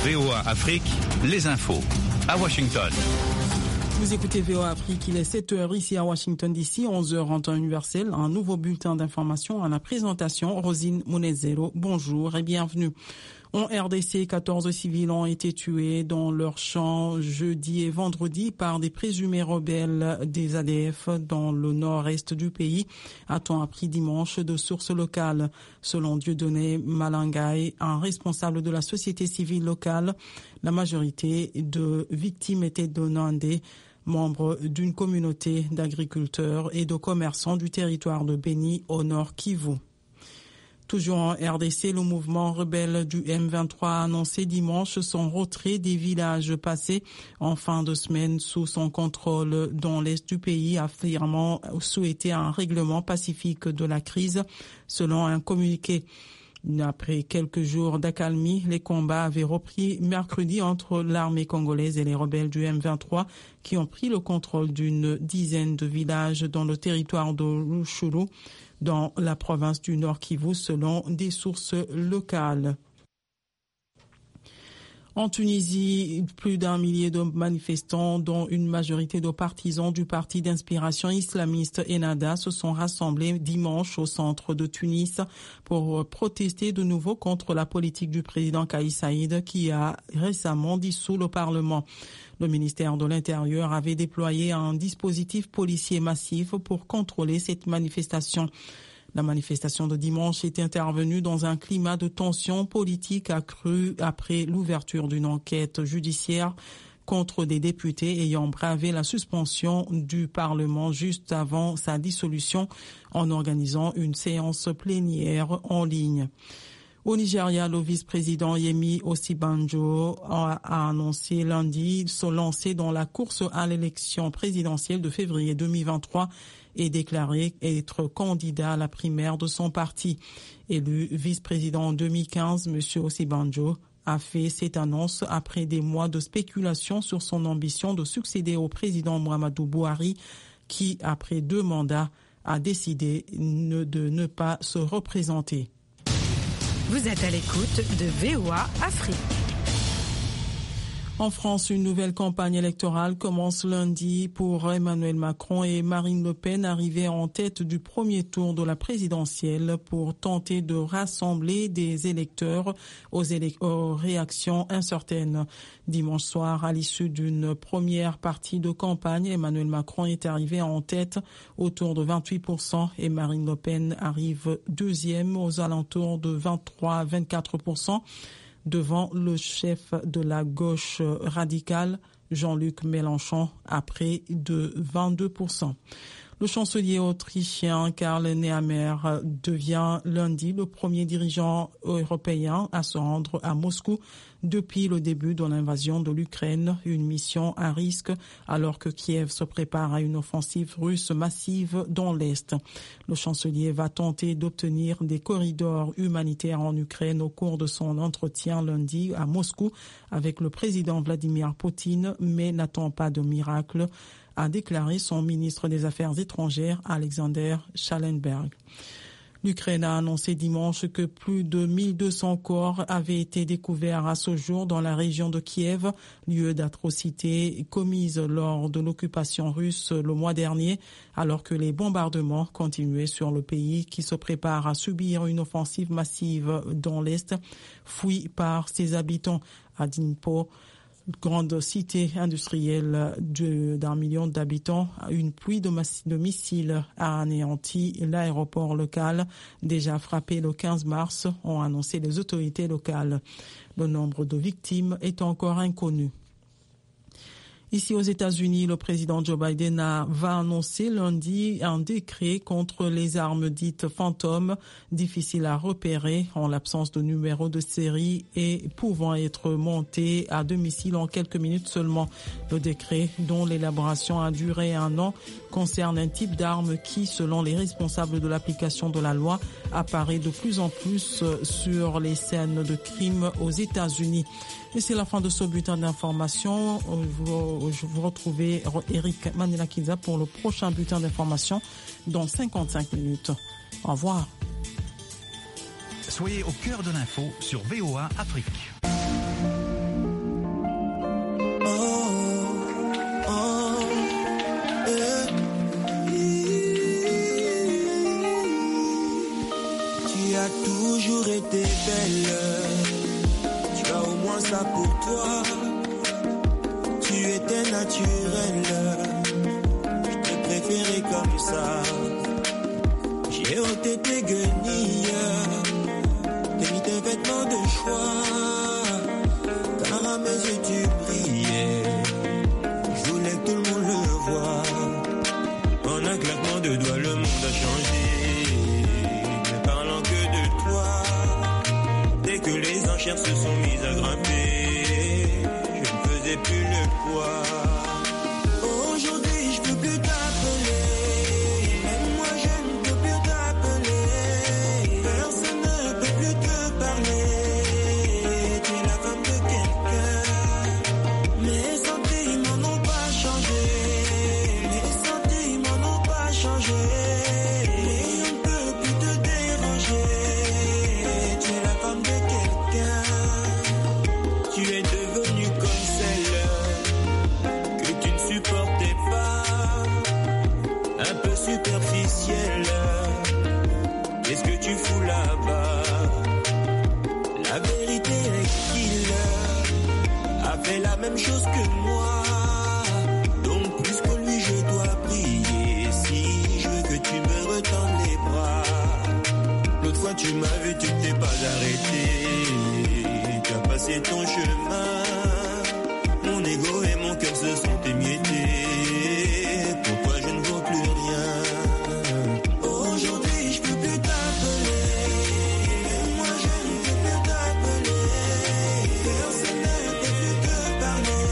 VOA Afrique, les infos. À Washington. Vous écoutez VOA Afrique, il est 7h ici à Washington DC, 11h en temps universel. Un nouveau bulletin d'information à la présentation. Rosine Monezero, bonjour et bienvenue. En RDC, 14 civils ont été tués dans leur champ jeudi et vendredi par des présumés rebelles des ADF dans le nord-est du pays, a-t-on appris dimanche de sources locales. Selon Dieudonné Malangay, un responsable de la société civile locale, la majorité de victimes étaient de Nandé, membres d'une communauté d'agriculteurs et de commerçants du territoire de Beni au nord Kivu. Toujours en RDC, le mouvement rebelle du M23 a annoncé dimanche son retrait des villages passés en fin de semaine sous son contrôle dans l'est du pays, affirmant souhaiter un règlement pacifique de la crise, selon un communiqué. Après quelques jours d'accalmie, les combats avaient repris mercredi entre l'armée congolaise et les rebelles du M23 qui ont pris le contrôle d'une dizaine de villages dans le territoire de Rutshuru, dans la province du Nord Kivu, selon des sources locales. En Tunisie, plus d'1 millier de manifestants, dont une majorité de partisans du parti d'inspiration islamiste Ennahda, se sont rassemblés dimanche au centre de Tunis pour protester de nouveau contre la politique du président Kais Saïed qui a récemment dissous le Parlement. Le ministère de l'Intérieur avait déployé un dispositif policier massif pour contrôler cette manifestation. La manifestation de dimanche est intervenue dans un climat de tension politique accrue après l'ouverture d'une enquête judiciaire contre des députés ayant bravé la suspension du Parlement juste avant sa dissolution en organisant une séance plénière en ligne. Au Nigeria, le vice-président Yemi Osibanjo a annoncé lundi se lancer dans la course à l'élection présidentielle de février 2023 et déclaré être candidat à la primaire de son parti. Élu vice-président en 2015, M. Osibanjo a fait cette annonce après des mois de spéculation sur son ambition de succéder au président Muhammadu Buhari qui, après 2 mandats, a décidé de ne pas se représenter. Vous êtes à l'écoute de VOA Afrique. En France, une nouvelle campagne électorale commence lundi pour Emmanuel Macron et Marine Le Pen, arrivés en tête du premier tour de la présidentielle pour tenter de rassembler des électeurs aux réactions incertaines. Dimanche soir, à l'issue d'une première partie de campagne, Emmanuel Macron est arrivé en tête autour de 28% et Marine Le Pen arrive deuxième aux alentours de 23-24%. Devant le chef de la gauche radicale, Jean-Luc Mélenchon, à près de 22%. Le chancelier autrichien Karl Nehammer devient lundi le premier dirigeant européen à se rendre à Moscou depuis le début de l'invasion de l'Ukraine, une mission à risque alors que Kiev se prépare à une offensive russe massive dans l'Est. Le chancelier va tenter d'obtenir des corridors humanitaires en Ukraine au cours de son entretien lundi à Moscou avec le président Vladimir Poutine, mais n'attend pas de miracle, a déclaré son ministre des Affaires étrangères Alexander Schallenberg. L'Ukraine a annoncé dimanche que plus de 1200 corps avaient été découverts à ce jour dans la région de Kiev, lieu d'atrocités commises lors de l'occupation russe le mois dernier, alors que les bombardements continuaient sur le pays qui se prépare à subir une offensive massive dans l'Est, fouillée par ses habitants à Dnipro. Grande cité industrielle d'1 million d'habitants, une pluie de missiles a anéanti l'aéroport local, déjà frappé le 15 mars, ont annoncé les autorités locales. Le nombre de victimes est encore inconnu. Ici aux États-Unis, le président Joe Biden va annoncer lundi un décret contre les armes dites fantômes, difficiles à repérer en l'absence de numéro de série et pouvant être montées à domicile en quelques minutes seulement. Le décret, dont l'élaboration a duré 1 an, concerne un type d'arme qui, selon les responsables de l'application de la loi, apparaît de plus en plus sur les scènes de crimes aux États-Unis. Et c'est la fin de ce bulletin d'information. Je vous retrouvez Eric Manila-Kiza pour le prochain bulletin d'information dans 55 minutes. Au revoir. Soyez au cœur de l'info sur VOA Afrique. qui a toujours été belle. Tu as au moins ça pour toi. Tu étais naturelle. Je te préférais comme ça. J'ai ôté tes guenilles, t'as mis tes vêtements de choix. Car à mes yeux tu brillais. Je voulais que tout le monde le voie. En un claquement de doigts, le monde a changé. Ne parlant que de toi. Dès que les enchères se sont mises à grimper, je ne faisais plus le poids. Aujourd'hui, je peux plus t'appeler. Même moi, je ne peux plus t'appeler. Personne ne peut plus te parler. Tu es la femme de quelqu'un. Mes sentiments n'ont pas changé. Mes sentiments n'ont pas changé. Et on ne peut plus te déranger. Tu es la femme de quelqu'un. Tu es devenue comme celle que tu ne supportais pas. Un peu superficielle. Qu'est-ce que tu fous là-bas? La vérité est qu'il a fait la même chose que moi. Donc plus que lui je dois prier. Si je veux que tu me retends les bras. L'autre fois tu m'as vu, tu ne t'es pas arrêté. Tu as passé ton chemin. Mon ego et mon cœur se sont émiettés. Pour toi je ne vaux plus rien. Aujourd'hui je peux plus t'appeler. Moi je ne peux plus t'appeler. Personne ne peut plus te parler.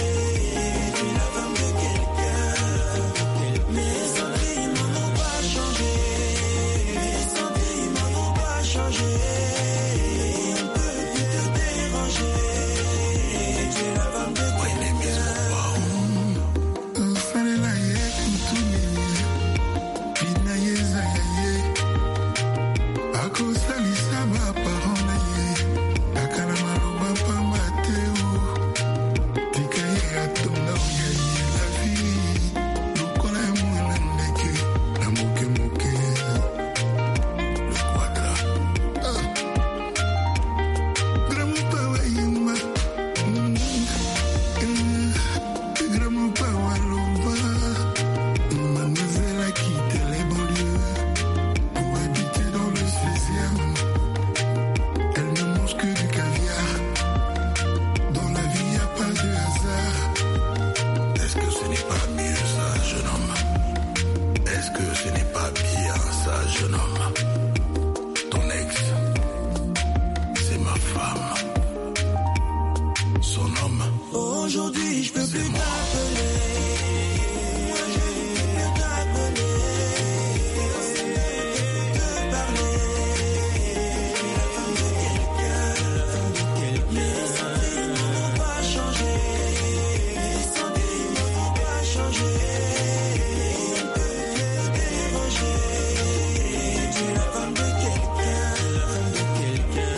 Tu es la femme de quelqu'un. Mes sentiments n'ont pas changé. Mes sentiments n'ont pas changé. On ne peut plus te déranger. Tu es la femme de quelqu'un. Aujourd'hui, je peux plus t'appeler. Moi, je ne peux plus t'appeler. Personne ne peut te parler. Tu es la femme de quelqu'un. Mes sentiments n'ont pas changé. Mes sentiments n'ont pas changé. On ne peut plus te déranger. Tu es la femme de quelqu'un. La femme de quelqu'un.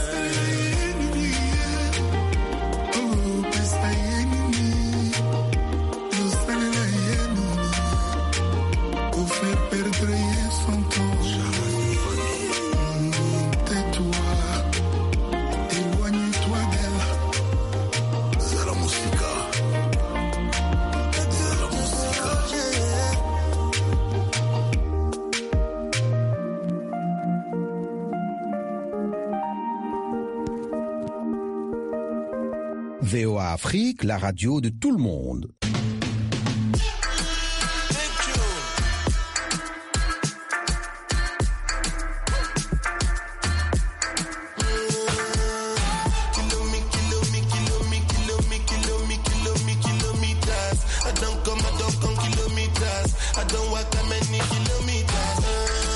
VOA Afrique, la radio de tout le monde.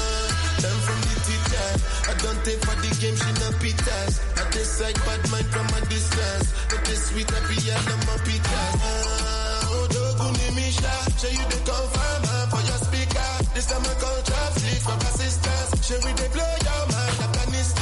Take for the game, she no pitas. I decide bad mind from